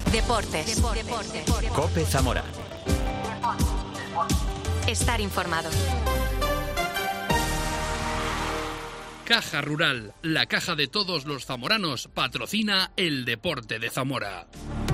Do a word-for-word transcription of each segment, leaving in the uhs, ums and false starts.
Deportes. Deportes. COPE Zamora. Estar informado. Caja Rural, la caja de todos los zamoranos, patrocina el deporte de Zamora.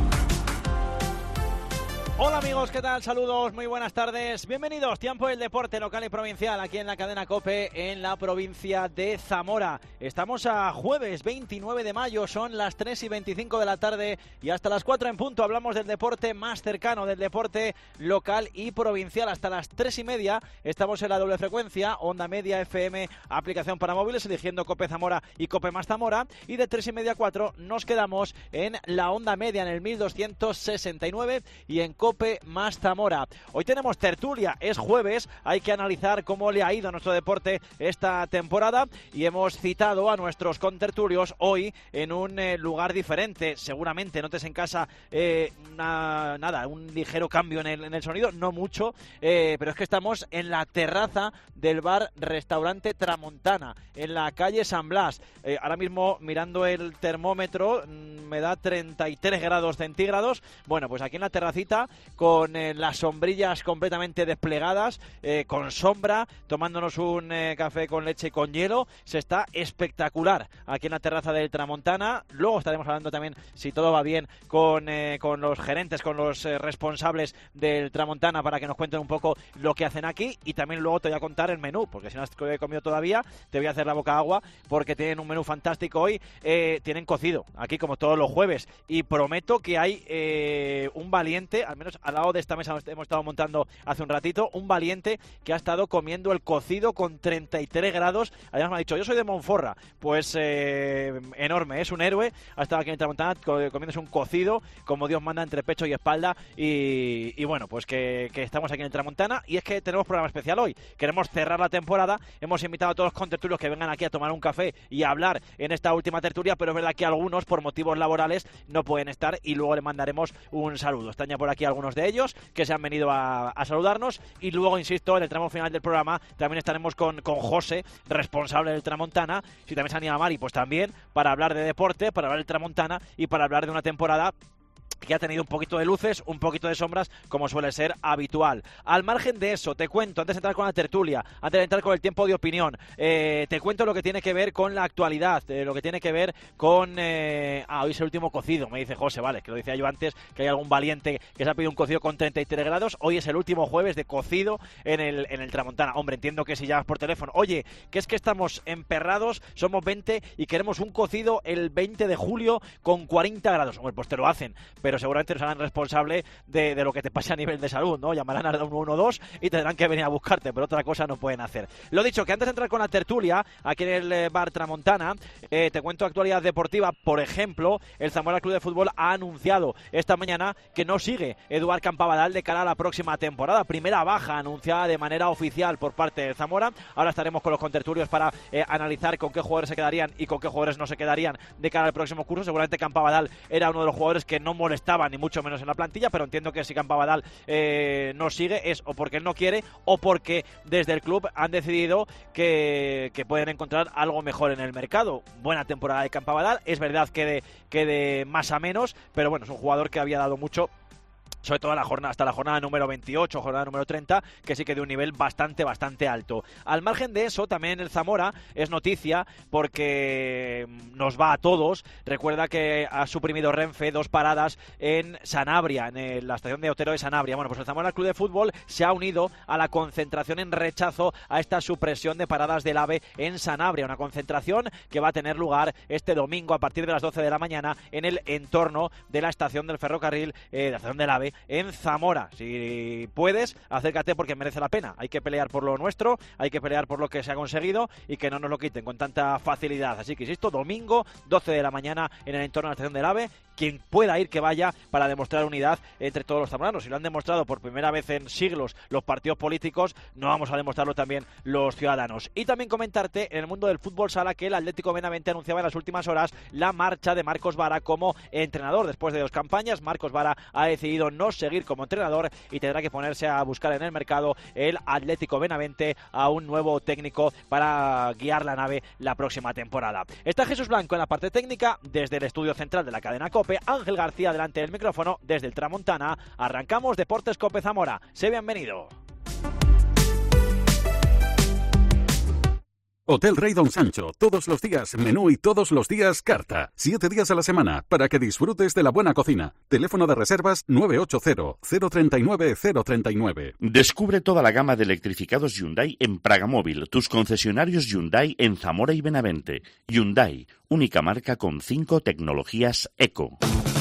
Hola amigos, ¿qué tal? Saludos, muy buenas tardes. Bienvenidos, tiempo del deporte local y provincial aquí en la cadena COPE en la provincia de Zamora. Estamos a jueves veintinueve de mayo, son las tres y veinticinco de la tarde y hasta las cuatro en punto hablamos del deporte más cercano, del deporte local y provincial. Hasta las tres y media estamos en la doble frecuencia, onda media F M, aplicación para móviles, eligiendo COPE Zamora y COPE más Zamora, y de tres y media a cuatro nos quedamos en la onda media en el mil doscientos sesenta y nueve y en COPE más Zamora. Hoy tenemos tertulia, es jueves, hay que analizar cómo le ha ido a nuestro deporte esta temporada y hemos citado a nuestros contertulios hoy en un eh, lugar diferente. Seguramente notes en casa eh, una, nada, un ligero cambio en el, en el sonido, no mucho, eh, pero es que estamos en la terraza del bar restaurante Tramontana, en la calle San Blas. Eh, ahora mismo mirando el termómetro mmm, me da treinta y tres grados centígrados. Bueno, pues aquí en la terracita con eh, las sombrillas completamente desplegadas, eh, con sombra, tomándonos un eh, café con leche con hielo. Se está espectacular aquí en la terraza del Tramontana. Luego estaremos hablando también, si todo va bien, con, eh, con los gerentes, con los eh, responsables del Tramontana para que nos cuenten un poco lo que hacen aquí, y también luego te voy a contar el menú, porque si no has comido todavía te voy a hacer la boca agua, porque tienen un menú fantástico hoy. Eh, tienen cocido aquí como todos los jueves y prometo que hay eh, un valiente, al menos al lado de esta mesa hemos estado montando hace un ratito, un valiente que ha estado comiendo el cocido con treinta y tres grados. Además me ha dicho, yo soy de Monforra, pues eh, enorme, es un héroe. Ha estado aquí en Tramontana comiéndose un cocido como Dios manda entre pecho y espalda, y, y bueno, pues que, que estamos aquí en el Tramontana. Y es que tenemos programa especial hoy, queremos cerrar la temporada, hemos invitado a todos los contertulios que vengan aquí a tomar un café y a hablar en esta última tertulia, pero es verdad que algunos por motivos laborales no pueden estar y luego le mandaremos un saludo. Están ya por aquí algunos de ellos que se han venido a, a saludarnos, y luego, insisto, en el tramo final del programa también estaremos con, con José, responsable del Tramontana. Si también se anima Mari, pues también, para hablar de deporte, para hablar del Tramontana y para hablar de una temporada que ha tenido un poquito de luces, un poquito de sombras, como suele ser habitual. Al margen de eso, te cuento, antes de entrar con la tertulia, antes de entrar con el tiempo de opinión, eh, te cuento lo que tiene que ver con la actualidad, eh, lo que tiene que ver con... Eh... Ah, hoy es el último cocido, me dice José, vale, que lo decía yo antes, que hay algún valiente que se ha pedido un cocido con treinta y tres grados. Hoy es el último jueves de cocido en el, en el Tramontana. Hombre, entiendo que si llamas por teléfono, oye, que es que estamos emperrados, somos veinte y queremos un cocido el veinte de julio con cuarenta grados. Hombre, pues te lo hacen, pero seguramente nos harán responsable de, de lo que te pase a nivel de salud, ¿no? Llamarán al uno uno dos y tendrán que venir a buscarte, pero otra cosa no pueden hacer. Lo dicho, que antes de entrar con la tertulia aquí en el eh, bar Tramontana, eh, te cuento actualidad deportiva. Por ejemplo, el Zamora Club de Fútbol ha anunciado esta mañana que no sigue Eduard Campabadal de cara a la próxima temporada. Primera baja anunciada de manera oficial por parte de Zamora. Ahora estaremos con los contertulios para eh, analizar con qué jugadores se quedarían y con qué jugadores no se quedarían de cara al próximo curso. Seguramente Campabadal era uno de los jugadores que no molestaba ni mucho menos en la plantilla, pero entiendo que si Campabadal eh, no sigue es o porque él no quiere o porque desde el club han decidido que, que pueden encontrar algo mejor en el mercado. Buena temporada de Campabadal, es verdad que de, que de más a menos, pero bueno, es un jugador que había dado mucho, sobre todo la jornada, hasta la jornada número veintiocho, jornada número treinta, que sí que de un nivel bastante, bastante alto. Al margen de eso, también el Zamora es noticia porque nos va a todos. Recuerda que ha suprimido Renfe dos paradas en Sanabria, en la estación de Otero de Sanabria. Bueno, pues el Zamora Club de Fútbol se ha unido a la concentración en rechazo a esta supresión de paradas del AVE en Sanabria, una concentración que va a tener lugar este domingo a partir de las doce de la mañana en el entorno de la estación del ferrocarril, eh, de la estación del AVE, en Zamora. Si puedes, acércate porque merece la pena. Hay que pelear por lo nuestro, hay que pelear por lo que se ha conseguido y que no nos lo quiten con tanta facilidad. Así que insisto, domingo, doce de la mañana en el entorno de la estación del AVE. Quien pueda ir, que vaya, para demostrar unidad entre todos los zamoranos. Si lo han demostrado por primera vez en siglos los partidos políticos, no vamos a demostrarlo también los ciudadanos. Y también comentarte en el mundo del fútbol sala que el Atlético Benavente anunciaba en las últimas horas la marcha de Marcos Vara como entrenador. Después de dos campañas, Marcos Vara ha decidido decidido no seguir como entrenador y tendrá que ponerse a buscar en el mercado el Atlético Benavente a un nuevo técnico para guiar la nave la próxima temporada. Está Jesús Blanco en la parte técnica, desde el estudio central de la cadena COPE, Ángel García delante del micrófono, desde el Tramontana. Arrancamos Deportes COPE Zamora. Sé bienvenido. Hotel Rey Don Sancho, todos los días menú y todos los días carta. Siete días a la semana para que disfrutes de la buena cocina. Teléfono de reservas nueve ocho cero, cero tres nueve, cero tres nueve. Descubre toda la gama de electrificados Hyundai en Pragamóvil, tus concesionarios Hyundai en Zamora y Benavente. Hyundai, única marca con cinco tecnologías eco.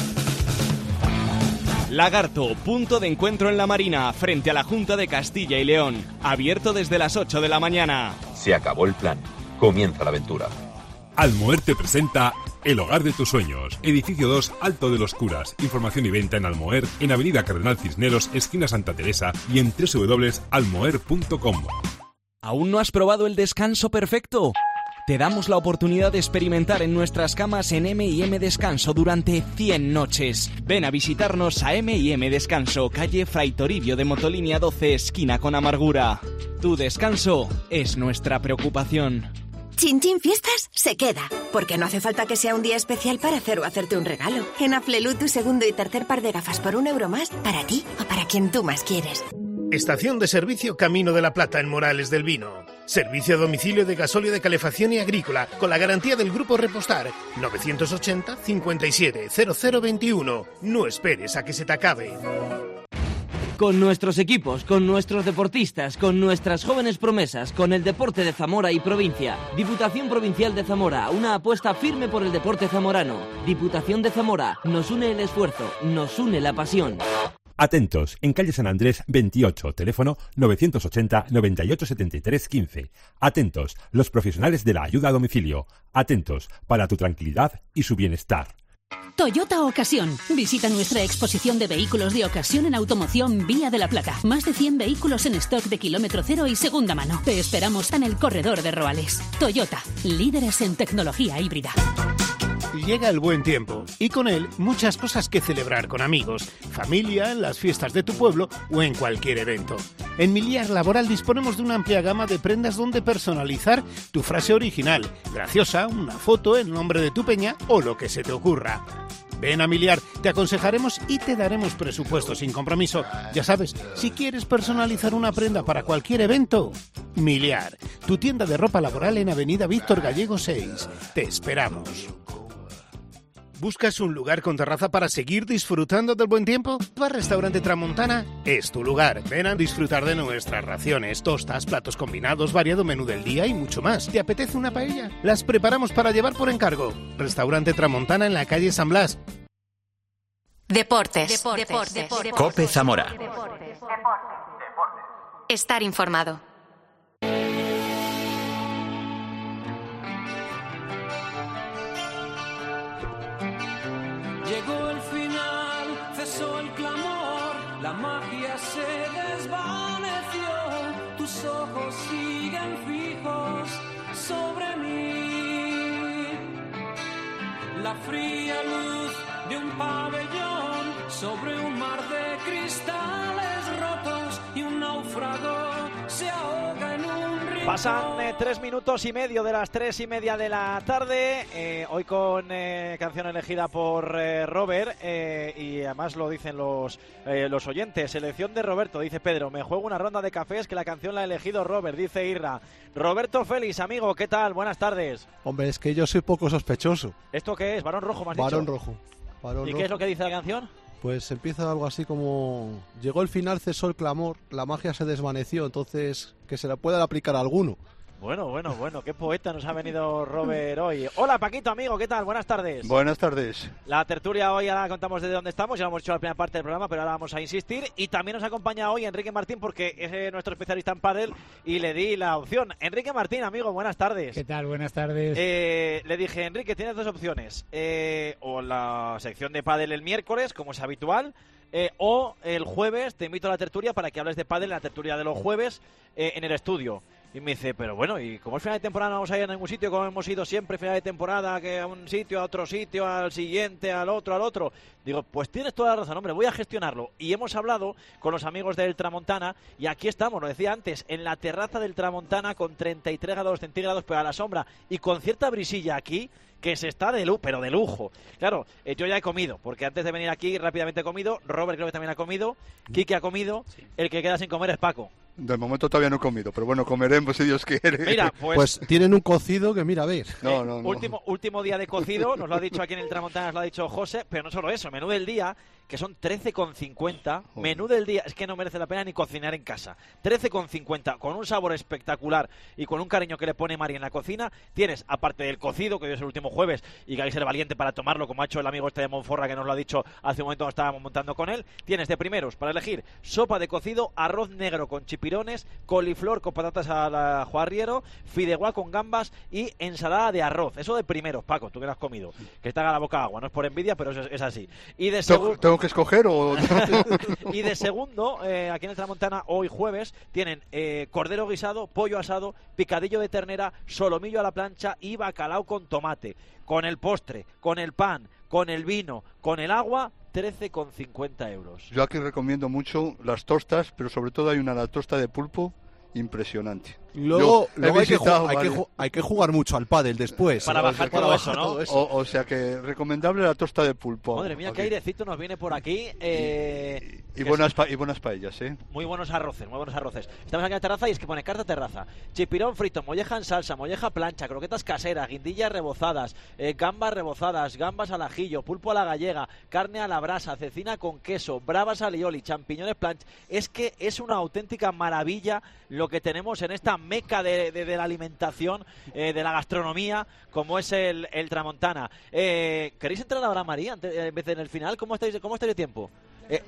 Lagarto, punto de encuentro en la Marina, frente a la Junta de Castilla y León. Abierto desde las ocho de la mañana. Se acabó el plan. Comienza la aventura. Almoer te presenta El Hogar de tus Sueños. Edificio dos, Alto de los Curas. Información y venta en Almoer, en Avenida Cardenal Cisneros, esquina Santa Teresa y en doble u doble u doble u punto almoer punto com. ¿Aún no has probado el descanso perfecto? Te damos la oportunidad de experimentar en nuestras camas en eme y eme Descanso durante cien noches. Ven a visitarnos a eme y eme Descanso, calle Fray Toribio de Motolínea doce, esquina con Amargura. Tu descanso es nuestra preocupación. Chin Chin Fiestas se queda, porque no hace falta que sea un día especial para hacer o hacerte un regalo. En Aflelu, tu segundo y tercer par de gafas por un euro más, para ti o para quien tú más quieres. Estación de servicio Camino de la Plata en Morales del Vino. Servicio a domicilio de gasóleo de calefacción y agrícola con la garantía del Grupo Repostar. novecientos ochenta, cincuenta y siete, cero cero veintiuno. No esperes a que se te acabe. Con nuestros equipos, con nuestros deportistas, con nuestras jóvenes promesas, con el deporte de Zamora y provincia. Diputación Provincial de Zamora, una apuesta firme por el deporte zamorano. Diputación de Zamora, nos une el esfuerzo, nos une la pasión. Atentos, en calle San Andrés veintiocho, teléfono novecientos ochenta, noventa y ocho, setenta y tres, quince. Atentos, los profesionales de la ayuda a domicilio. Atentos, para tu tranquilidad y su bienestar. Toyota Ocasión. Visita nuestra exposición de vehículos de ocasión en automoción Vía de la Plata. Más de cien vehículos en stock de kilómetro cero y segunda mano. Te esperamos en el corredor de Roales. Toyota, líderes en tecnología híbrida. Llega el buen tiempo y con él muchas cosas que celebrar con amigos, familia, en las fiestas de tu pueblo o en cualquier evento. En Miliar Laboral disponemos de una amplia gama de prendas donde personalizar tu frase original, graciosa, una foto, el nombre de tu peña o lo que se te ocurra. Ven a Miliar, te aconsejaremos y te daremos presupuesto sin compromiso. Ya sabes, si quieres personalizar una prenda para cualquier evento, Miliar, tu tienda de ropa laboral en Avenida Víctor Gallego seis. Te esperamos. ¿Buscas un lugar con terraza para seguir disfrutando del buen tiempo? Bar Restaurante Tramontana es tu lugar. Ven a disfrutar de nuestras raciones, tostas, platos combinados, variado menú del día y mucho más. ¿Te apetece una paella? Las preparamos para llevar por encargo. Restaurante Tramontana en la calle San Blas. Deportes. Deportes. Deportes. Deportes. COPE Zamora. Estar informado. Llegó el final, cesó el clamor, la magia se desvaneció, tus ojos siguen fijos sobre mí. La fría luz de un pabellón sobre un mar de cristales rotos y un náufrago se ahoga en un rincón. Pasan eh, tres minutos y medio de las tres y media de la tarde, eh, hoy con eh, canción elegida por eh, Robert, eh, y además lo dicen los, eh, los oyentes. Selección de Roberto, dice Pedro, me juego una ronda de cafés que la canción la ha elegido Robert, dice Irra. Roberto Félix, amigo, ¿qué tal? Buenas tardes. Hombre, es que yo soy poco sospechoso. ¿Esto qué es? ¿Varón rojo, me has Varón dicho? rojo. Varón ¿Y rojo. qué es lo que dice la canción? Pues empieza algo así como: llegó el final, cesó el clamor, la magia se desvaneció, entonces que se la pueda aplicar a alguno. Bueno, bueno, bueno, qué poeta nos ha venido Robert hoy. Hola Paquito, amigo, ¿qué tal? Buenas tardes. Buenas tardes. La tertulia hoy ahora contamos desde dónde estamos, ya lo hemos hecho en la primera parte del programa, pero ahora vamos a insistir. Y también nos acompaña hoy Enrique Martín, porque es eh, nuestro especialista en pádel y le di la opción. Enrique Martín, amigo, buenas tardes. ¿Qué tal? Buenas tardes. Eh, le dije, Enrique, tienes dos opciones. Eh, o la sección de pádel el miércoles, como es habitual, eh, o el jueves te invito a la tertulia para que hables de pádel en la tertulia de los jueves eh, en el estudio. Y me dice, pero bueno, ¿y como es final de temporada no vamos a ir a ningún sitio como hemos ido siempre final de temporada, que a un sitio, a otro sitio, al siguiente, al otro, al otro? Digo, pues tienes toda la razón, hombre, voy a gestionarlo. Y hemos hablado con los amigos del Tramontana y aquí estamos, lo decía antes, en la terraza del Tramontana con treinta y tres grados centígrados, pero a la sombra y con cierta brisilla aquí, que se está de lujo, pero de lujo. Claro, eh, yo ya he comido, porque antes de venir aquí rápidamente he comido, Robert creo que también ha comido, Quique ha comido, sí. El que queda sin comer es Paco. De momento todavía no he comido, pero bueno, comeremos si Dios quiere. Mira, pues, pues tienen un cocido que mira, a ver. No, no, no. Último, último día de cocido, nos lo ha dicho aquí en el Tramontana, nos lo ha dicho José, pero no solo eso, menú del día, que son trece con cincuenta, menú del día, es que no merece la pena ni cocinar en casa. trece con cincuenta, con un sabor espectacular y con un cariño que le pone Mari en la cocina, tienes, aparte del cocido, que hoy es el último jueves, y que hay que ser valiente para tomarlo, como ha hecho el amigo este de Monforra, que nos lo ha dicho hace un momento cuando estábamos montando con él, tienes de primeros, para elegir, sopa de cocido, arroz negro con chipirones, coliflor con patatas a la juarriero, fideuá con gambas y ensalada de arroz. Eso de primeros, Paco, tú que lo has comido, que te haga la boca agua, no es por envidia, pero es, es así. Y de ¿Tengo, ¿Tengo que escoger o...? Y de segundo, eh, aquí en el Tramontana, hoy jueves, tienen eh, cordero guisado, pollo asado, picadillo de ternera, solomillo a la plancha y bacalao con tomate. Con el postre, con el pan, con el vino, con el agua, trece con cincuenta euros. Yo aquí recomiendo mucho las tostas, pero sobre todo hay una la tosta de pulpo impresionante. Luego, Yo luego hay, que visitado, hay, que vale. hay que jugar mucho al pádel después. Para bajar para todo bajar eso, ¿no? todo eso. O, o sea que recomendable la tosta de pulpo. Madre mía, aquí. qué airecito nos viene por aquí. Eh, Y, y, buenas pa y buenas paellas, ¿eh? Muy buenos arroces, muy buenos arroces. Estamos aquí en la terraza y es que pone carta terraza. Chipirón frito, molleja en salsa, molleja plancha, croquetas caseras, guindillas rebozadas, eh, gambas rebozadas, gambas al ajillo, pulpo a la gallega, carne a la brasa, cecina con queso, bravas alioli, champiñones plancha. Es que es una auténtica maravilla lo que tenemos en esta meca de, de, de la alimentación, eh, de la gastronomía, como es el, el Tramontana. Eh, ¿Queréis entrar ahora, María, antes, en vez de en el final? ¿Cómo estáis, cómo estáis de tiempo? Eh,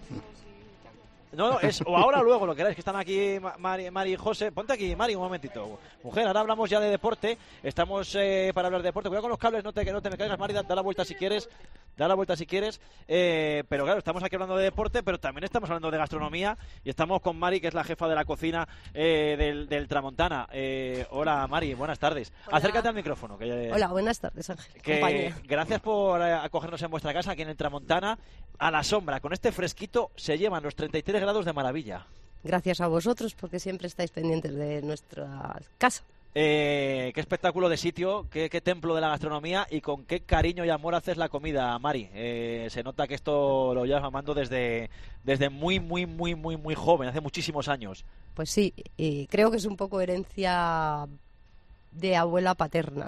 No, no, es o ahora o luego, lo queráis, que están aquí Mari, Mari y José. Ponte aquí, Mari, un momentito. Mujer, ahora hablamos ya de deporte. Estamos eh, para hablar de deporte. Cuidado con los cables, no te, que no te me caigas, Mari, da, da la vuelta si quieres. Da la vuelta si quieres. Eh, pero claro, estamos aquí hablando de deporte, pero también estamos hablando de gastronomía. Y estamos con Mari, que es la jefa de la cocina eh, del, del Tramontana. Eh, hola, Mari, buenas tardes. Hola. Acércate al micrófono. Que, hola, buenas tardes, Ángel. Que, gracias por eh, acogernos en vuestra casa, aquí en el Tramontana. A la sombra, con este fresquito, se llevan los treinta y tres grados de maravilla. Gracias a vosotros, porque siempre estáis pendientes de nuestra casa. Eh, qué espectáculo de sitio, qué, qué templo de la gastronomía y con qué cariño y amor haces la comida, Mari. Eh, se nota que esto lo llevas mamando desde, desde muy, muy, muy, muy, muy joven, hace muchísimos años. Pues sí, y creo que es un poco herencia de abuela paterna,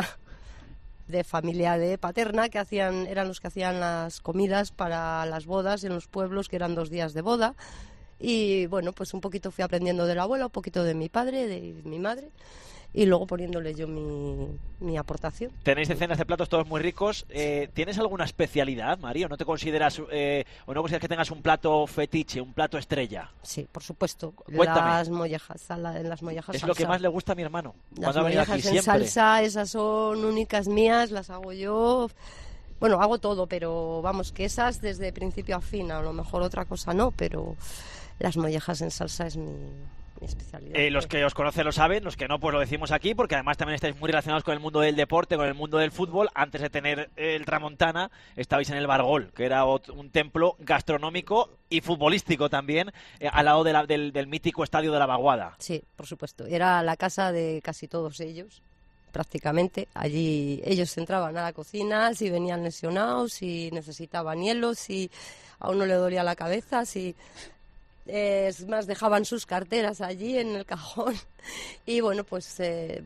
de familia de paterna, que hacían eran los que hacían las comidas para las bodas en los pueblos, que eran dos días de boda. Y bueno, pues un poquito fui aprendiendo de la abuela, un poquito de mi padre, de mi madre, y luego poniéndole yo mi, mi aportación. Tenéis decenas de platos todos muy ricos. Eh, ¿Tienes alguna especialidad, María? ¿No te consideras eh, o no consideras que tengas un plato fetiche, un plato estrella? Sí, por supuesto. Cuéntame. Las mollejas, la, las mollejas es salsa. lo que más le gusta a mi hermano. Las mollejas aquí, en siempre. salsa, esas son únicas mías, las hago yo. Bueno, hago todo, pero vamos, que esas desde principio a fin, a lo mejor otra cosa no, pero las mollejas en salsa es mi, mi especialidad. Eh, los que os conocen lo saben, los que no, pues lo decimos aquí, porque además también estáis muy relacionados con el mundo del deporte, con el mundo del fútbol. Antes de tener el Tramontana, estabais en el Bargol, que era un templo gastronómico y futbolístico también, eh, al lado de la, del, del mítico estadio de la Vaguada. Sí, por supuesto. Era la casa de casi todos ellos. Prácticamente, allí ellos entraban a la cocina si venían lesionados, si necesitaban hielo, si a uno le dolía la cabeza, si eh, es más dejaban sus carteras allí en el cajón y bueno, pues eh,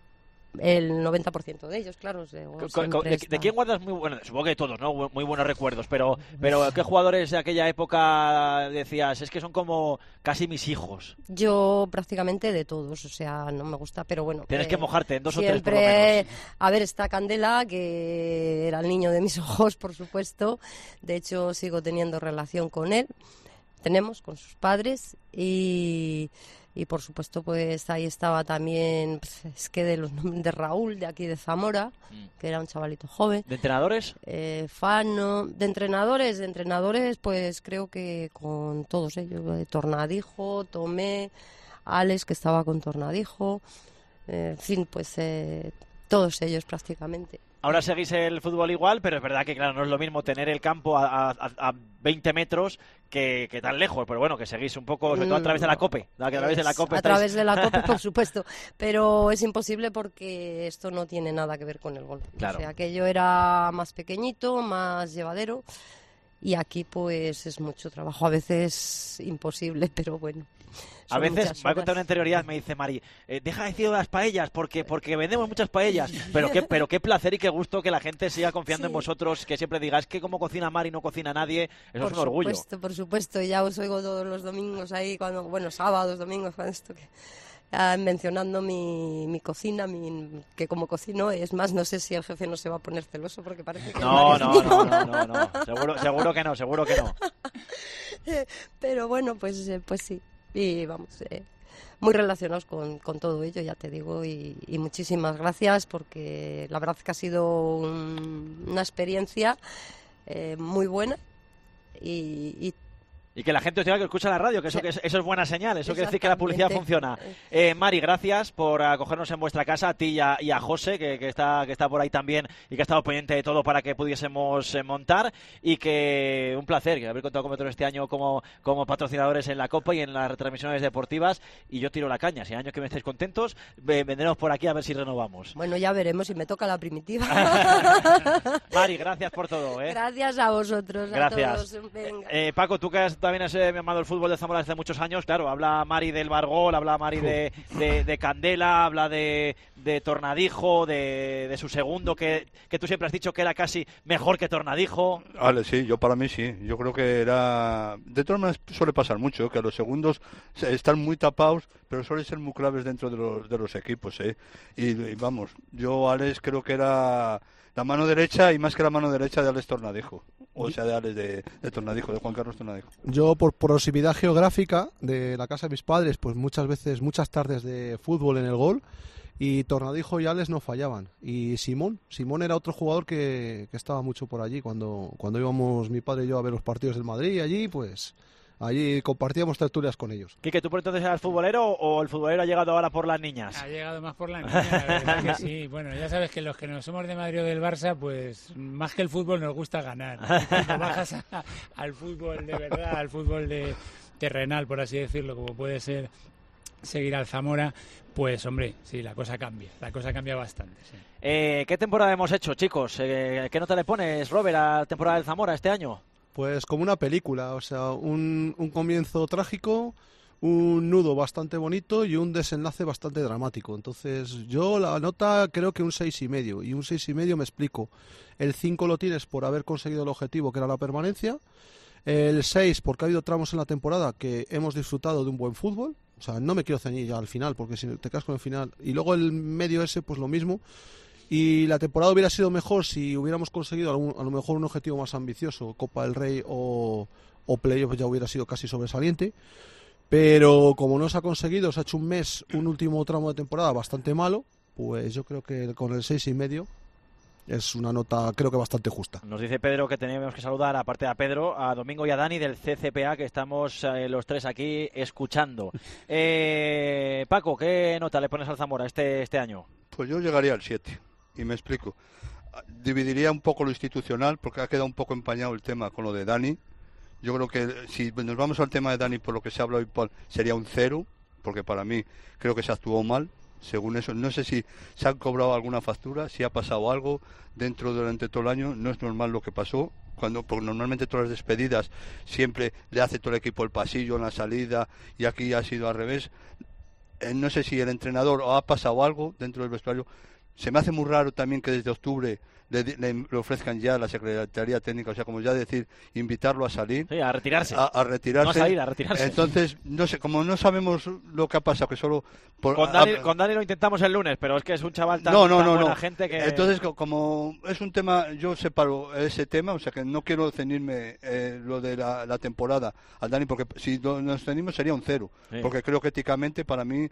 el noventa por ciento de ellos, claro. De, de, ¿De quién guardas muy bueno? Supongo que de todos, ¿no? Muy buenos recuerdos, pero, pero ¿qué jugadores de aquella época decías? Es que son como casi mis hijos. Yo prácticamente de todos, o sea, no me gusta, pero bueno. Tienes eh, que mojarte en dos siempre, o tres por lo menos. A ver, está Candela, que era el niño de mis ojos, por supuesto. De hecho, sigo teniendo relación con él. Tenemos con sus padres y... Y por supuesto, pues ahí estaba también, pues, es que de los de Raúl, de aquí de Zamora, mm. que era un chavalito joven. ¿De entrenadores? Eh, Fano, de entrenadores, de entrenadores, pues creo que con todos ellos. Eh, Tornadijo, Tomé, Alex, que estaba con Tornadijo. eh, en fin, pues eh, todos ellos prácticamente. Ahora seguís el fútbol igual, pero es verdad que claro, no es lo mismo tener el campo a, a, a veinte metros que, que tan lejos, pero bueno, que seguís un poco, sobre todo a través de la COPE. A través de la COPE a estáis... través de la COPE, por supuesto, pero es imposible porque esto no tiene nada que ver con el golf. Claro. O sea, aquello era más pequeñito, más llevadero, y aquí pues es mucho trabajo, a veces imposible, pero bueno. A veces, me ha contado una anterioridad, me dice Mari, eh, deja de decir las paellas, porque porque vendemos muchas paellas, pero qué, pero qué placer y qué gusto que la gente siga confiando sí. en vosotros, que siempre digáis que como cocina Mari no cocina nadie, eso por es un orgullo. Por supuesto, por supuesto, ya os oigo todos los domingos ahí, cuando bueno, sábados, domingos, cuando esto que... Uh, mencionando mi, mi cocina, mi, que como cocino, es más, no sé si el jefe no se va a poner celoso porque parece que... No, no, no, no, no, no, seguro, seguro que no, seguro que no. Pero bueno, pues, eh, pues sí, y vamos, eh, muy relacionados con, con todo ello, ya te digo, y, y muchísimas gracias porque la verdad que ha sido un, una experiencia eh, muy buena y... y Y que la gente os diga que escucha la radio, que eso, que es, eso es buena señal, eso quiere decir que la publicidad funciona. Eh, Mari, gracias por acogernos en vuestra casa, a ti y a, y a José, que, que, está, que está por ahí también y que ha estado pendiente de todo para que pudiésemos eh, montar. Y que un placer que haber contado con nosotros este año como, como patrocinadores en la Copa y en las retransmisiones deportivas. Y yo tiro la caña, si hay años que me estéis contentos, vendremos por aquí a ver si renovamos. Bueno, ya veremos si me toca la primitiva. Mari, gracias por todo. ¿eh? Gracias a vosotros, gracias. a todos. Venga. Eh, Paco, tú que has también has eh, amado el fútbol de Zamora desde muchos años, claro, habla Mari del Bargol, habla Mari de, de, de Candela, habla de, de Tornadijo, de, de su segundo, que, que tú siempre has dicho que era casi mejor que Tornadijo. Vale, sí, yo para mí sí, yo creo que era... De todas maneras suele pasar mucho, que a los segundos están muy tapados, pero suelen ser muy claves dentro de los, de los equipos, ¿eh? Y, y vamos, yo Alex creo que era... la mano derecha y más que la mano derecha de Alex Tornadijo, o sea, de Alex de, de Tornadijo, de Juan Carlos Tornadijo. Yo, por proximidad geográfica de la casa de mis padres, pues muchas veces, muchas tardes de fútbol en el gol, y Tornadijo y Alex no fallaban. Y Simón, Simón era otro jugador que, que estaba mucho por allí, cuando, cuando íbamos mi padre y yo a ver los partidos del Madrid, allí pues... allí compartíamos tertulias con ellos. Quique, ¿tú por entonces eras futbolero o el futbolero ha llegado ahora por las niñas? Ha llegado más por las niñas, la verdad que sí. Bueno, ya sabes que los que no somos de Madrid o del Barça, pues más que el fútbol nos gusta ganar. Cuando bajas a, al fútbol de verdad, al fútbol de terrenal, por así decirlo, como puede ser seguir al Zamora, pues hombre, sí, la cosa cambia, la cosa cambia bastante. Sí. Eh, ¿Qué temporada hemos hecho, chicos? Eh, ¿Qué nota le pones, Robert, a la temporada del Zamora este año? Pues como una película, o sea, un, un comienzo trágico, un nudo bastante bonito y un desenlace bastante dramático. Entonces yo la nota creo que un seis y medio, y un seis y medio me explico. El cinco lo tienes por haber conseguido el objetivo, que era la permanencia. El seis porque ha habido tramos en la temporada que hemos disfrutado de un buen fútbol. O sea, no me quiero ceñir ya al final, porque si te quedas con el final. Y luego el medio ese, pues lo mismo. Y la temporada hubiera sido mejor si hubiéramos conseguido algún, a lo mejor un objetivo más ambicioso, Copa del Rey o, o Playoff, ya hubiera sido casi sobresaliente. Pero como no se ha conseguido, se ha hecho un mes, un último tramo de temporada bastante malo, pues yo creo que con el seis y medio es una nota, creo que bastante justa. Nos dice Pedro que tenemos que saludar, aparte de a Pedro, a Domingo y a Dani del C C P A, que estamos eh, los tres aquí escuchando. Eh, Paco, ¿qué nota le pones al Zamora este, este año? Pues yo llegaría al siete. Y me explico. Dividiría un poco lo institucional porque ha quedado un poco empañado el tema con lo de Dani. Yo creo que si nos vamos al tema de Dani por lo que se habla hoy, sería un cero, porque para mí creo que se actuó mal. Según eso, no sé si se han cobrado alguna factura, si ha pasado algo dentro durante todo el año. No es normal lo que pasó, cuando porque normalmente todas las despedidas siempre le hace todo el equipo el pasillo en la salida y aquí ha sido al revés. Eh, no sé si el entrenador o ha pasado algo dentro del vestuario. Se me hace muy raro también que desde octubre le, le, le ofrezcan ya a la Secretaría Técnica, o sea, como ya decir, invitarlo a salir. Sí, a retirarse. A, a retirarse. No a salir, a retirarse. Entonces, no sé, como no sabemos lo que ha pasado, que solo... Por, con, Dani, a, con Dani lo intentamos el lunes, pero es que es un chaval tan, no, no, tan no, buena no. gente que... Entonces, como es un tema, yo separo ese tema, o sea, que no quiero ceñirme eh, lo de la, la temporada al Dani, porque si nos ceñimos sería un cero, sí. Porque creo que éticamente para mí...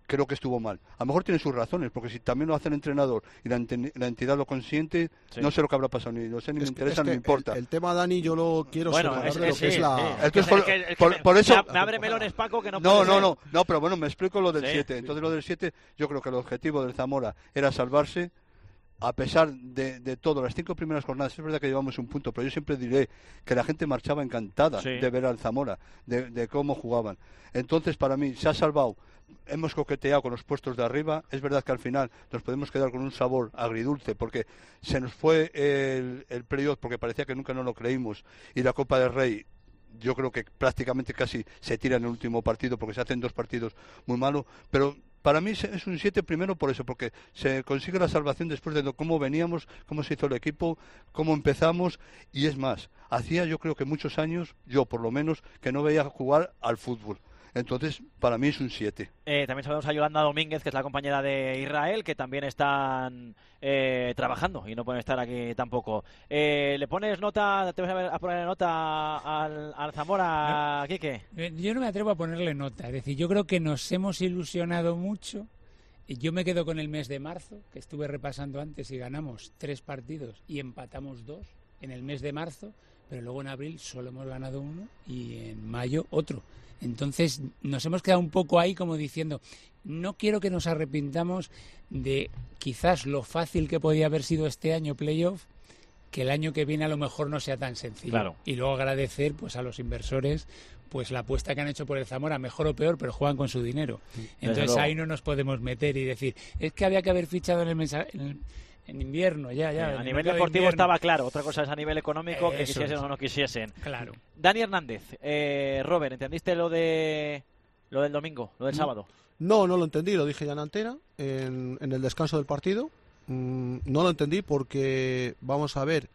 creo que estuvo mal. A lo mejor tiene sus razones, porque si también lo hace el entrenador y la, ent la entidad lo consiente, sí. no sé lo que habrá pasado, ni lo sé, ni es me que, interesa, ni me importa. El, el tema, Dani, yo lo quiero bueno, separar es, de lo sí, que es la... Sí. Entonces, es por, que, es que por, me, por eso... Me abre melones, Paco, que no No, puede no, ser. no, no, pero bueno, me explico lo del siete. Sí. Entonces, lo del siete, yo creo que el objetivo del Zamora era salvarse, a pesar de, de todo, las cinco primeras jornadas. Es verdad que llevamos un punto, pero yo siempre diré que la gente marchaba encantada sí. de ver al Zamora, de, de cómo jugaban. Entonces, para mí, se ha salvado. Hemos coqueteado con los puestos de arriba. Es verdad que al final nos podemos quedar con un sabor agridulce, porque se nos fue el, el playoff, porque parecía que nunca nos lo creímos, y la Copa del Rey, yo creo que prácticamente casi se tira en el último partido, porque se hacen dos partidos muy malos, pero para mí es un siete primero por eso, porque se consigue la salvación después de cómo veníamos, cómo se hizo el equipo, cómo empezamos, y es más, hacía yo creo que muchos años, yo por lo menos, que no veía jugar al fútbol. Entonces, para mí es un siete. Eh, también saludamos a Yolanda Domínguez, que es la compañera de Israel, que también están eh, trabajando y no pueden estar aquí tampoco. Eh, ¿Le pones nota, te vas a, a poner nota al, al Zamora, no, Quique? Yo no me atrevo a ponerle nota. Es decir, yo creo que nos hemos ilusionado mucho. Yo me quedo con el mes de marzo, que estuve repasando antes, y ganamos tres partidos y empatamos dos en el mes de marzo, pero luego en abril solo hemos ganado uno y en mayo otro. Entonces nos hemos quedado un poco ahí como diciendo, no quiero que nos arrepintamos de quizás lo fácil que podía haber sido este año playoff, que el año que viene a lo mejor no sea tan sencillo. Claro. Y luego agradecer pues a los inversores pues la apuesta que han hecho por el Zamora, mejor o peor, pero juegan con su dinero. Sí, entonces ahí no nos podemos meter y decir, es que había que haber fichado en el mensaje... En el, En invierno, ya, ya. Sí, a nivel deportivo de estaba claro. Otra cosa es a nivel económico, eh, que quisiesen es. o no quisiesen. Claro. Dani Hernández, eh, Robert, ¿entendiste lo de lo del domingo, lo del no, sábado? No, no lo entendí, lo dije ya en antena, en, en el descanso del partido. Mm, no lo entendí porque, vamos a ver,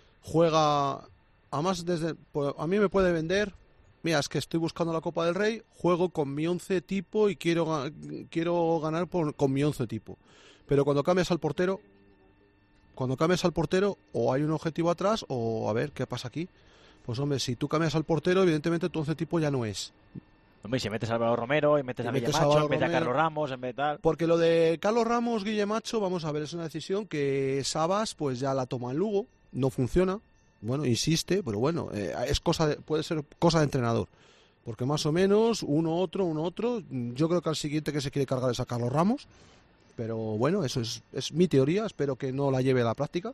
juega... Además, desde pues, a mí me puede vender... Mira, es que estoy buscando la Copa del Rey, juego con mi once tipo y quiero, quiero ganar por, con mi once tipo. Pero cuando cambias al portero... Cuando cambias al portero, o hay un objetivo atrás, o a ver, ¿qué pasa aquí? Pues hombre, si tú cambias al portero, evidentemente tu once tipo ya no es. Hombre, y si metes a Álvaro Romero, y metes y a Guillemacho, en vez de a Carlos Ramos, en vez de tal... Porque lo de Carlos Ramos, Guillemacho, vamos a ver, es una decisión que Sabas pues ya la toma en Lugo, no funciona, bueno, insiste, pero bueno, eh, es cosa de, puede ser cosa de entrenador. Porque más o menos, uno otro, uno otro, yo creo que al siguiente que se quiere cargar es a Carlos Ramos. Pero bueno, eso es, es mi teoría, espero que no la lleve a la práctica.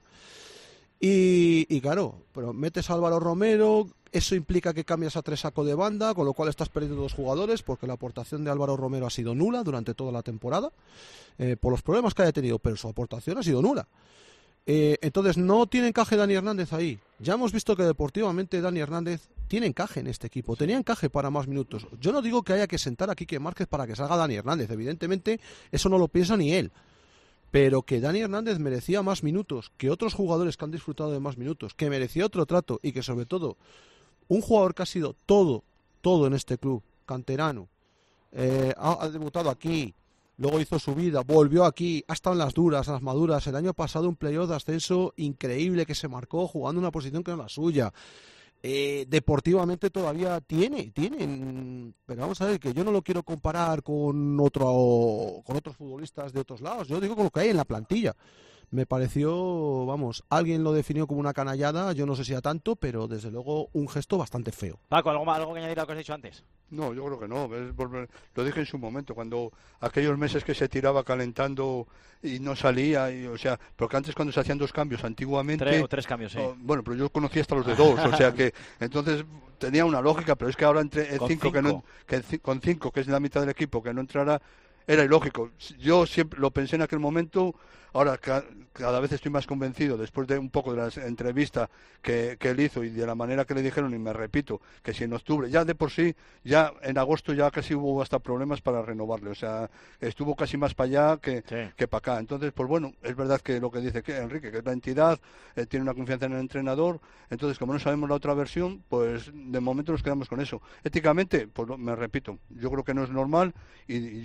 Y, y claro, pero metes a Álvaro Romero, eso implica que cambias a tres saco de banda, con lo cual estás perdiendo dos jugadores, porque la aportación de Álvaro Romero ha sido nula durante toda la temporada, eh, por los problemas que haya tenido, pero su aportación ha sido nula. Eh, entonces no tiene encaje Dani Hernández ahí. Ya hemos visto que deportivamente Dani Hernández tiene encaje en este equipo, tenía encaje para más minutos. Yo no digo que haya que sentar a Quique Márquez para que salga Dani Hernández, evidentemente eso no lo piensa ni él, pero que Dani Hernández merecía más minutos que otros jugadores que han disfrutado de más minutos, que merecía otro trato y que sobre todo un jugador que ha sido todo, todo en este club, canterano, eh, ha, ha debutado aquí, luego hizo su vida, volvió aquí, ha estado en las duras, en las maduras. El año pasado un playoff de ascenso increíble que se marcó jugando una posición que no es la suya. Eh, deportivamente todavía tiene, tiene, pero vamos a ver que yo no lo quiero comparar con otro, con otros futbolistas de otros lados. Yo digo con lo que hay en la plantilla. Me pareció, vamos, alguien lo definió como una canallada, yo no sé si a tanto, pero desde luego un gesto bastante feo. Paco, ¿algo, algo que añadir a lo que has dicho antes? No, yo creo que no. Es volver, lo dije en su momento, cuando aquellos meses que se tiraba calentando y no salía, y, o sea, porque antes cuando se hacían dos cambios, antiguamente... Tres o tres cambios, sí. Oh, bueno, pero yo conocía hasta los de dos, o sea que entonces tenía una lógica, pero es que ahora entre el cinco, cinco. Que no, que con cinco, que es la mitad del equipo, que no entrara, era ilógico. Yo siempre lo pensé en aquel momento. Ahora ca cada vez estoy más convencido, después de un poco de la entrevista que, que él hizo y de la manera que le dijeron, y me repito, que si en octubre, ya de por sí, ya en agosto ya casi hubo hasta problemas para renovarle, o sea, estuvo casi más para allá que, sí. que para acá. Entonces, pues bueno, es verdad que lo que dice que Enrique, que es la entidad, eh, tiene una confianza en el entrenador, entonces como no sabemos la otra versión, pues de momento nos quedamos con eso. Éticamente, pues me repito, yo creo que no es normal y, y yo no lo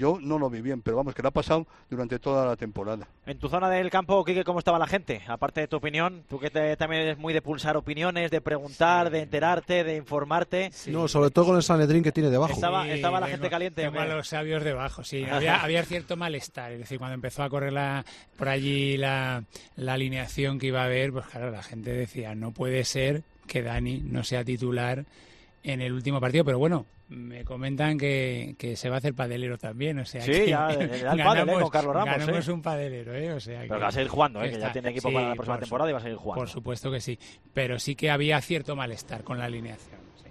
lo vi bien, pero vamos, que lo ha pasado durante toda la temporada. En tu zona del campo, Quique, ¿cómo estaba la gente? Aparte de tu opinión, tú que te, también eres muy de pulsar opiniones, de preguntar, sí. de enterarte, de informarte. Sí. No, sobre todo con el Sanedrín que tiene debajo. Estaba, Sí, estaba la tengo, gente caliente. Tengo a los sabios debajo, sí. Había, había cierto malestar, es decir, cuando empezó a correr la, por allí la, la alineación que iba a haber, pues claro, la gente decía, no puede ser que Dani no sea titular en el último partido, pero bueno, me comentan que, que se va a hacer padelero también, o sea sí, que ya, el pádel, ¿eh? Con Carlos Ramos, ganamos ¿eh? un padelero, ¿eh? O sea pero que, va a seguir jugando, ¿eh? Que, que está, ya tiene equipo sí, para la próxima temporada su, y va a seguir jugando. Por supuesto que sí, pero sí que había cierto malestar con la alineación. Sí.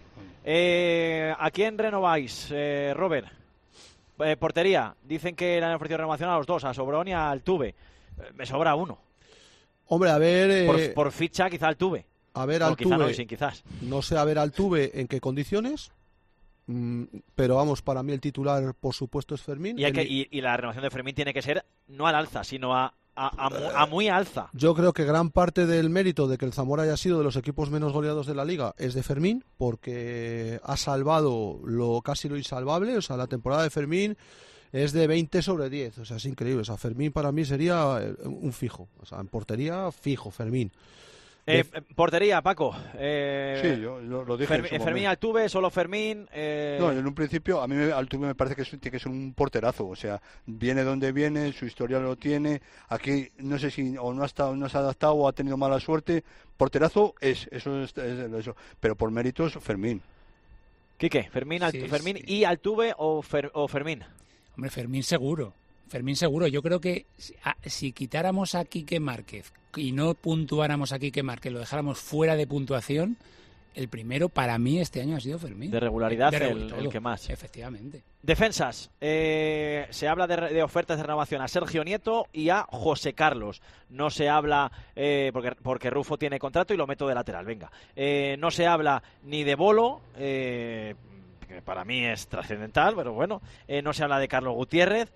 Eh, ¿A quién renováis, eh, Robert? Eh, portería, dicen que le han ofrecido renovación a los dos, a Sobrón y a Altuve. Eh, me sobra uno. Hombre, a ver... Eh... Por, por ficha quizá Altuve. A ver, o Altuve, quizá no, sin quizás. No sé, a ver, Altuve, ¿en qué condiciones? Mm, pero vamos, para mí el titular, por supuesto, es Fermín. Y, hay el... que, y, y la renovación de Fermín tiene que ser no al alza, sino a, a, a, a muy alza. Yo creo que gran parte del mérito de que el Zamora haya sido de los equipos menos goleados de la Liga es de Fermín, porque ha salvado lo casi lo insalvable. O sea, la temporada de Fermín es de veinte sobre diez, o sea, es increíble. O sea, Fermín para mí sería un fijo. O sea, en portería, fijo, Fermín. Eh, de... Portería, Paco. Eh, sí, yo, yo lo dije. Fer, Fermín Altuve, solo Fermín. Eh... No, en un principio, a mí Altuve me parece que es, tiene que ser un porterazo. O sea, viene donde viene, su historia lo tiene. Aquí no sé si o no ha estado, no se ha adaptado o ha tenido mala suerte. Porterazo es, eso es, es eso. Pero por méritos, Fermín. Quique, Fermín, Altu, sí, Fermín sí. y Altuve o, Fer, o Fermín. Hombre, Fermín seguro. Fermín seguro. Yo creo que si, a, si quitáramos a Quique Márquez y no puntuáramos a Quique Márquez, lo dejáramos fuera de puntuación, el primero para mí este año ha sido Fermín. De regularidad, de el, el que más. Efectivamente. Defensas. Eh, se habla de, de ofertas de renovación a Sergio Nieto y a José Carlos. No se habla, eh, porque, porque Rufo tiene contrato y lo meto de lateral, venga. Eh, no se habla ni de Bolo, eh, que para mí es trascendental, pero bueno. Eh, no se habla de Carlos Gutiérrez.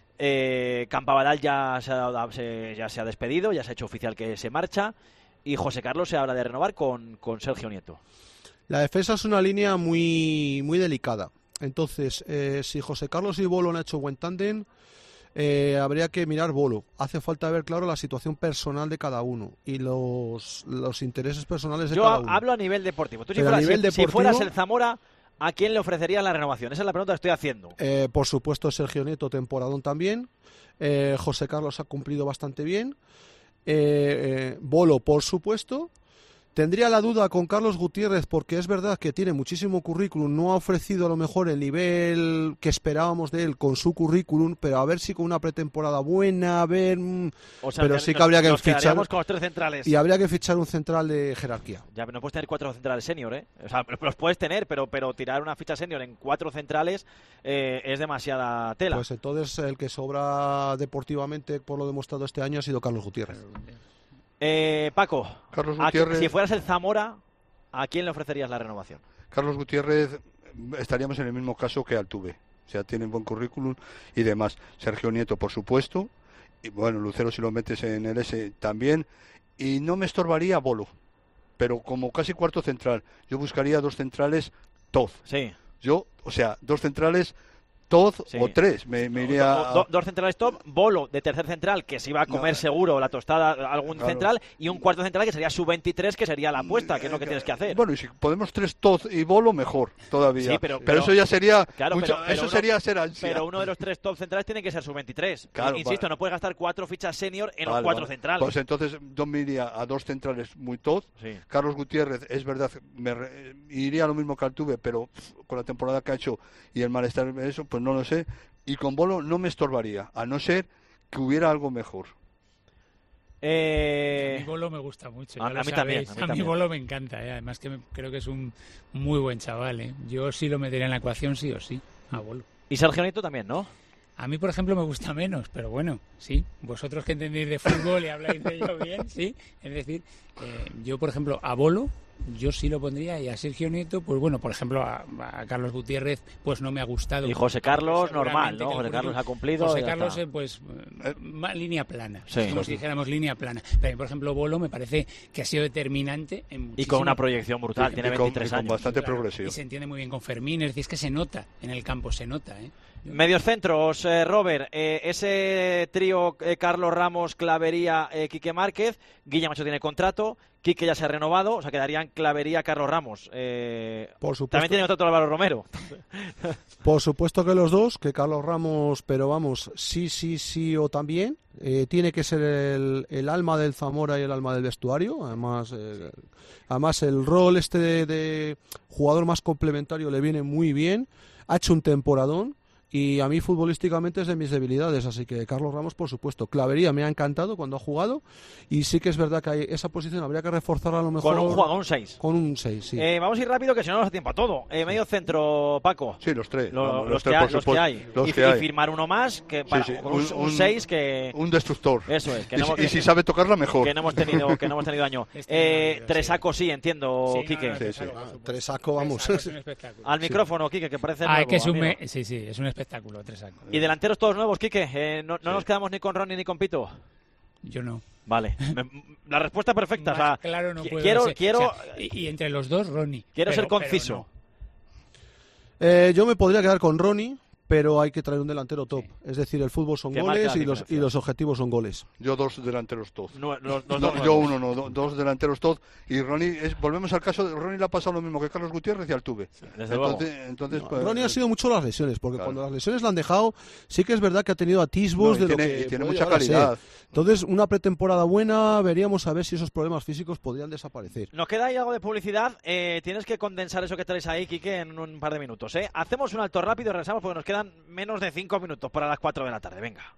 Eh, Campabadal ya se, ha, se, ya se ha despedido, ya se ha hecho oficial que se marcha. Y José Carlos se habla de renovar con, con Sergio Nieto. La defensa es una línea muy, muy delicada. Entonces, eh, si José Carlos y Bolo han hecho buen tándem, eh, habría que mirar Bolo. Hace falta ver, claro, la situación personal de cada uno y los, los intereses personales de Yo cada uno. Yo hablo a nivel deportivo. Tú si Pero fueras, a nivel si, deportivo, si fueras el Zamora, ¿a quién le ofrecerías la renovación? Esa es la pregunta que estoy haciendo. Eh, por supuesto, Sergio Nieto, temporadón también. Eh, José Carlos ha cumplido bastante bien. Eh, eh, Bolo, por supuesto. Tendría la duda con Carlos Gutiérrez porque es verdad que tiene muchísimo currículum, no ha ofrecido a lo mejor el nivel que esperábamos de él con su currículum, pero a ver si con una pretemporada buena, a ver... O sea, pero sí que nos, habría que nos fichar... con los tres centrales. Y habría que fichar un central de jerarquía. Ya, no puedes tener cuatro centrales senior, ¿eh? O sea, los puedes tener, pero, pero tirar una ficha senior en cuatro centrales eh, es demasiada tela. Pues entonces el que sobra deportivamente, por lo demostrado este año, ha sido Carlos Gutiérrez. Eh, Paco, Carlos a, Gutiérrez, si fueras el Zamora, ¿a quién le ofrecerías la renovación? Carlos Gutiérrez, estaríamos en el mismo caso que Altuve. O sea, tiene buen currículum y demás. Sergio Nieto, por supuesto. Y bueno, Lucero, si lo metes en el S, también. Y no me estorbaría Bolo. Pero como casi cuarto central, yo buscaría dos centrales Toz. Sí. Yo, o sea, dos centrales Toz sí. o tres. Me, me iría do, do, dos centrales top, Bolo de tercer central, que se iba a comer no, seguro la tostada algún claro. central, y un cuarto central que sería sub veintitrés, que sería la apuesta, que es lo que tienes que hacer. Bueno, y si podemos tres Toz y Bolo, mejor todavía. Sí, pero, pero, pero eso ya sería claro, mucho, pero, pero eso uno, sería ser ansia. Pero uno de los tres top centrales tiene que ser sub veintitrés. Claro, Insisto, vale. no puedes gastar cuatro fichas senior en vale, los cuatro vale. centrales. Pues entonces yo me iría a dos centrales muy Toz. Sí. Carlos Gutiérrez, es verdad, me re, iría a lo mismo que Altuve, pero pff, con la temporada que ha hecho y el malestar de eso, pues no lo sé. Y con Bolo no me estorbaría, a no ser que hubiera algo mejor. Eh... A mí Bolo me gusta mucho. A, a, mí, también, a, mí, a mí Bolo me encanta, ¿eh? Además que me, creo que es un muy buen chaval. ¿eh? Yo sí lo metería en la ecuación, sí o sí, a Bolo. Y Sergio Nieto también, ¿no? A mí, por ejemplo, me gusta menos, pero bueno, sí. Vosotros que entendéis de fútbol y habláis de ello bien, sí. Es decir, eh, yo, por ejemplo, a Bolo yo sí lo pondría, y a Sergio Nieto, pues bueno, por ejemplo, a, a Carlos Gutiérrez, pues no me ha gustado. Y José Carlos, Seguramente normal, ¿no? que José Carlos ha cumplido. José y ya Carlos, está. eh, pues, eh, ma- línea plana, Sí. como si dijéramos línea plana. Pero, por ejemplo, Bolo me parece que ha sido determinante en Y con muchísimo- una proyección brutal, Y- tiene y con- veintitrés y con años. bastante Claro, progresivo. Y se entiende muy bien con Fermín, es decir, es que se nota en el campo, se nota, ¿eh? Medios centros, eh, Robert, eh, ese trío eh, Carlos Ramos, Clavería, eh, Quique Márquez, Guilla Macho tiene contrato, Quique ya se ha renovado, o sea, quedarían Clavería, Carlos Ramos. Eh, Por supuesto. También tiene contrato Álvaro Romero. Por supuesto que los dos, que Carlos Ramos, pero vamos, sí, sí, sí o también. Eh, tiene que ser el, el alma del Zamora y el alma del vestuario. Además, eh, además el rol este de, de jugador más complementario le viene muy bien. Ha hecho un temporadón. Y a mí futbolísticamente es de mis debilidades, así que Carlos Ramos, por supuesto. Clavería me ha encantado cuando ha jugado y sí que es verdad que hay esa posición habría que reforzarla a lo mejor. Con un jugador, un seis. Con un seis, sí. Eh, vamos a ir rápido, que si no nos da tiempo a todo. Eh, medio centro, Paco. Sí, los tres. Lo- Vamos, los, los que tres, hay, por los que supuesto, hay. los y, que y hay. firmar uno más, que para, Sí, sí, con un, un- un seis que... Un destructor. Eso es. Que y, no si- hemos- y si sabe tocarla, mejor. Que no hemos tenido, que no hemos tenido daño. Eh, Tresaco sí, entiendo, Sí, no, Quique. no, Sí, sí. Tresaco, por supuesto. Tresaco, vamos. Tresaco es un espectáculo. Al Sí. micrófono, Quique, que parece Ah, nuevo, es que es un amigo. me- sí, sí, es un espectáculo, Tresaco. Y delanteros todos nuevos, Quique. Eh, no no nos quedamos ni con Ronnie ni con Pito. Yo no. Vale. Me- la respuesta perfecta. O sea, Más claro no qui- puedo quiero, ser. quiero, O sea, y, y entre los dos, Ronnie. quiero Pero- ser pero conciso. no. Eh, yo me podría quedar con Ronnie, pero hay que traer un delantero top. Es decir, el fútbol son Que marque goles la y los, diferencia. y los objetivos son goles. Yo dos delanteros top. No, los- los No, dos yo nuevos. uno, no, do- dos delanteros top. Y Ronnie, es, volvemos al caso de Ronnie, le ha pasado lo mismo que Carlos Gutiérrez y Altuve. Desde luego. entonces, entonces pues, Ronnie ha sido mucho las lesiones, porque Claro. cuando las lesiones le han dejado, sí que es verdad que ha tenido atisbos No, y de tiene- lo que y tiene puede mucha llegar a ser. calidad. Entonces, una pretemporada buena, veríamos a ver si esos problemas físicos podrían desaparecer. Nos queda ahí algo de publicidad. Eh, tienes que condensar eso que traes ahí, Quique, en un par de minutos. ¿eh? Hacemos un alto rápido y regresamos porque nos quedan menos de cinco minutos para las cuatro de la tarde. Venga.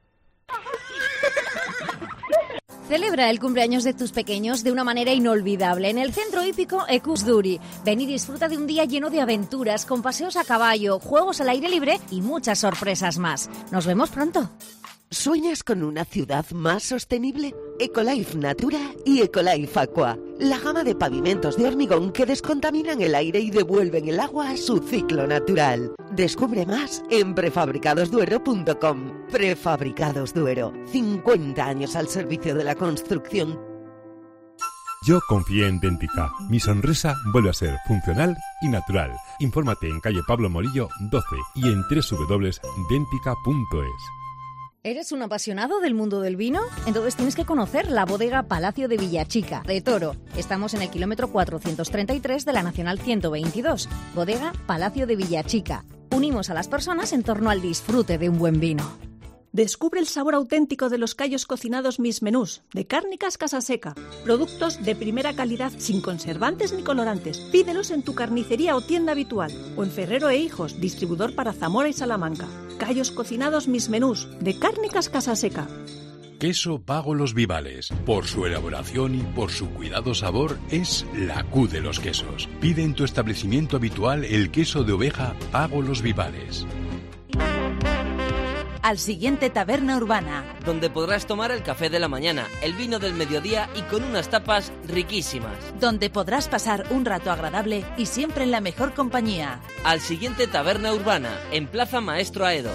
Celebra el cumpleaños de tus pequeños de una manera inolvidable en el centro hípico Ecus Duri. Ven y disfruta de un día lleno de aventuras, con paseos a caballo, juegos al aire libre y muchas sorpresas más. Nos vemos pronto. ¿Sueñas con una ciudad más sostenible? Ecolife Natura y Ecolife Aqua, la gama de pavimentos de hormigón que descontaminan el aire y devuelven el agua a su ciclo natural. Descubre más en prefabricados duero punto com. Prefabricados Duero, cincuenta años al servicio de la construcción. Yo confié en Dentica. Mi sonrisa vuelve a ser funcional y natural. Infórmate en calle Pablo Morillo doce y en doble u doble u doble u punto dentica punto es. ¿Eres un apasionado del mundo del vino? Entonces tienes que conocer la bodega Palacio de Villachica, de Toro. Estamos en el kilómetro cuatrocientos treinta y tres de la Nacional ciento veintidós. Bodega Palacio de Villachica. Unimos a las personas en torno al disfrute de un buen vino. Descubre el sabor auténtico de los callos cocinados Mis Menús, de Cárnicas Casaseca. Productos de primera calidad sin conservantes ni colorantes. Pídelos en tu carnicería o tienda habitual. O en Ferrero e Hijos, distribuidor para Zamora y Salamanca. Callos cocinados Mis Menús, de Cárnicas Casaseca. Queso Pago Los Vivales. Por su elaboración y por su cuidado sabor, es la Q de los quesos. Pide en tu establecimiento habitual el queso de oveja Pago Los Vivales. Al siguiente Taberna Urbana, donde podrás tomar el café de la mañana, el vino del mediodía y con unas tapas riquísimas. Donde podrás pasar un rato agradable y siempre en la mejor compañía. Al siguiente Taberna Urbana, en Plaza Maestro Aedo.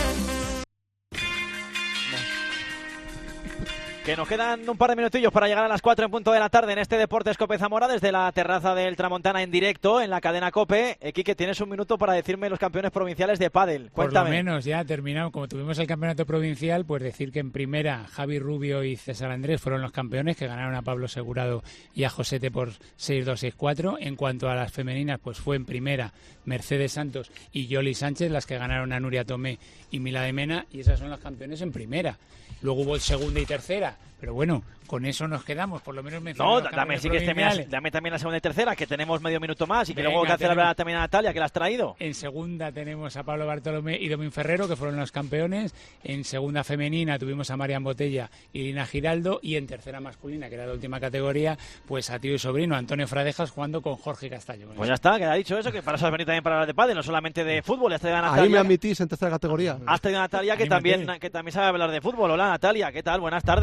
Que nos quedan un par de minutillos para llegar a las cuatro en punto de la tarde en este Deportes Cope Zamora desde la terraza del Tramontana en directo en la cadena Cope. Eh, Quique, tienes un minuto para decirme los campeones provinciales de pádel. Por Cuéntame. lo menos ya terminado, como tuvimos el campeonato provincial, pues decir que en primera Javi Rubio y César Andrés fueron los campeones, que ganaron a Pablo Segurado y a Josete por seis dos seis cuatro. En cuanto a las femeninas, pues fue en primera Mercedes Santos y Yoli Sánchez las que ganaron a Nuria Tomé y Mila de Mena, y esas son las campeones en primera. Luego hubo segunda y tercera, pero bueno, con eso nos quedamos, por lo menos mencionar No, los dame, campeones sí que provinciales. dame, dame también la segunda y tercera, que tenemos medio minuto más y que Venga, luego que hacer tenemos- hablar también a Natalia, que la has traído. En segunda tenemos a Pablo Bartolomé y Domín Ferrero, que fueron los campeones. En segunda femenina tuvimos a Marian Botella y Lina Giraldo. Y en tercera masculina, que era la última categoría, pues a tío y sobrino Antonio Fradejas jugando con Jorge Castaño. Pues ya está, queda dicho eso, que para eso has venido también para hablar de pádel, no solamente de fútbol. Has traído a Natalia, Ahí me admitís en tercera categoría. has traído a Natalia que Anímate. también, que también sabe hablar de fútbol. Hola Natalia, ¿qué tal? Buenas tardes. Buenas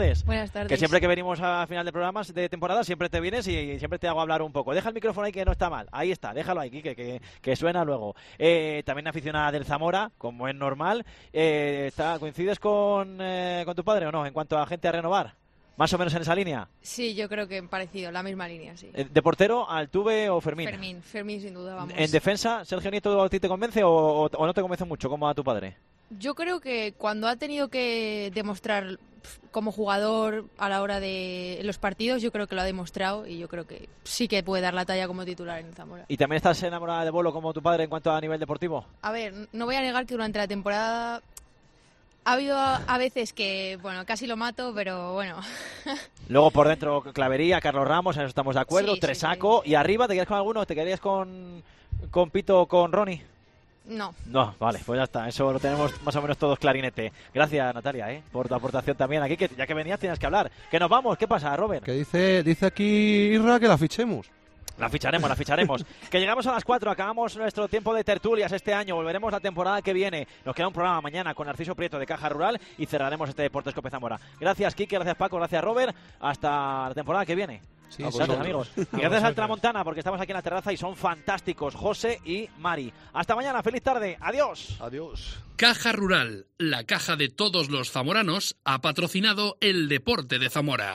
buenas tardes. Que siempre que venimos a final de programas de temporada, siempre te vienes y siempre te hago hablar un poco. Deja el micrófono ahí que no está mal. Ahí está, déjalo ahí, que, que, que suena luego. Eh, también aficionada del Zamora, como es normal. Eh, está, ¿Coincides con, eh, con tu padre o no en cuanto a gente a renovar? ¿Más o menos en esa línea? Sí, yo creo que parecido, la misma línea, sí. ¿De portero, Altuve o Fermín? Fermín, Fermín sin duda, vamos. ¿En defensa, Sergio Nieto a ti te convence o, o, o no te convence mucho como a tu padre? Yo creo que cuando ha tenido que demostrar como jugador a la hora de los partidos, yo creo que lo ha demostrado y yo creo que sí que puede dar la talla como titular en Zamora. ¿Y también estás enamorada de Bolo como tu padre en cuanto a nivel deportivo? A ver, no voy a negar que durante la temporada ha habido a veces que, bueno, casi lo mato, pero bueno. Luego por dentro Clavería, Carlos Ramos, en eso estamos de acuerdo, Sí, Tresaco. sí, ¿Y arriba te quedas con alguno? ¿Te quedarías con, con Pito o con Ronnie? No. No, vale, pues ya está, eso lo tenemos más o menos todos clarinete. Gracias, Natalia, ¿eh? por tu aportación también aquí, que ya que venías tienes que hablar. Que nos vamos, ¿qué pasa, Robert? Que dice, dice aquí Irra que la fichemos. La ficharemos, la ficharemos. Que llegamos a las cuatro, acabamos nuestro tiempo de tertulias este año, volveremos la temporada que viene. Nos queda un programa mañana con Narciso Prieto de Caja Rural y cerraremos este Deportes Cope Zamora. Gracias, Quique, gracias, Paco, gracias, Robert. Hasta la temporada que viene. Sí, gracias, amigos. Y gracias al Tramontana, porque estamos aquí en la terraza y son fantásticos, José y Mari. Hasta mañana, feliz tarde, adiós. Adiós. Caja Rural, la caja de todos los zamoranos, ha patrocinado el Deporte de Zamora.